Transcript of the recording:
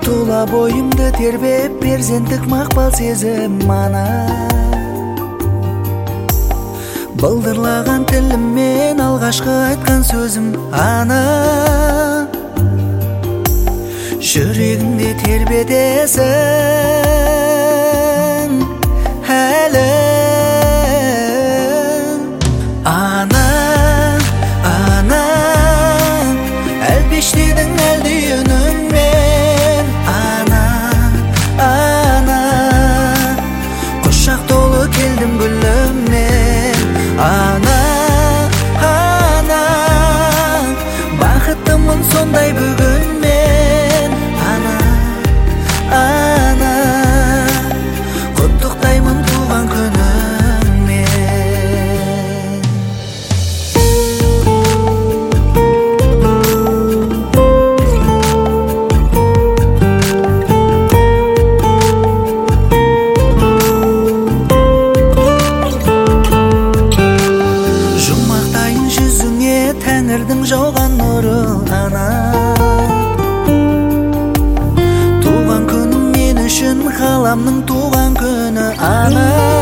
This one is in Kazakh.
тула бойымды тербеп перзенттік мақпал сезім ана. Былдырлаған тіліммен алғашқы айтқан сөзім ана. Жүрегіңде тербетесің әлі. Ана, ана, әлпештедің әлде үніңмен. Ана, ана, құшақ толы келдім гүліммен. Ана, ана, бақыттымын сондай бүгін мен. Ана, ана, құттықтаймын туған күніңмен. Жұмақтайын жүзіңе тәңірдің жауған нұры ана. Туған күнің мен үшін ғаламның туған күні ана.